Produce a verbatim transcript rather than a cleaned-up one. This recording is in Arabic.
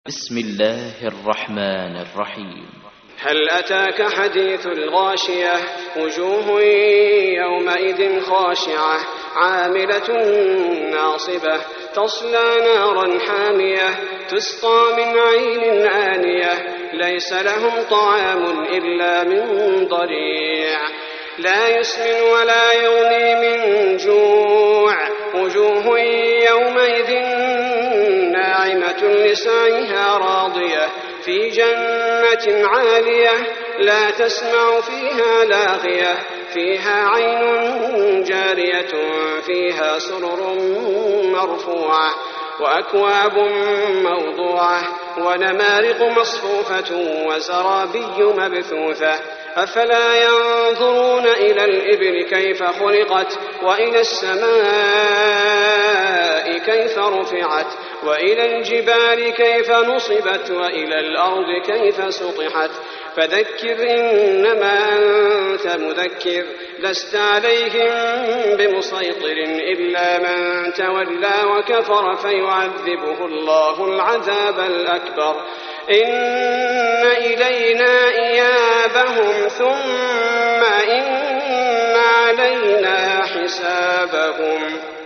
بسم الله الرحمن الرحيم. هل أتاك حديث الغاشية وجوه يومئذ خاشعة عاملة ناصبة تصلى نارا حامية تسقى من عين آنية ليس لهم طعام إلا من ضريع لا يسمن ولا يغني من جوع وجوه يومئذ ناعمة لسعيها راضية في جنة عالية لا تسمع فيها لاغية فيها عين جارية فيها سرر مرفوعة وأكواب موضوعة ونمارق مصفوفة وزرابي مبثوثة أفلا ينظرون إلى الإبل كيف خلقت وإلى السماء كيف رفعت وإلى الجبال كيف نصبت وإلى الأرض كيف سطحت فذكر إنما أنت مذكر لست عليهم بمسيطر إلا من تولى وكفر فيعذبه الله العذاب الأكبر إن إلينا إيابهم ثم إن علينا حسابهم.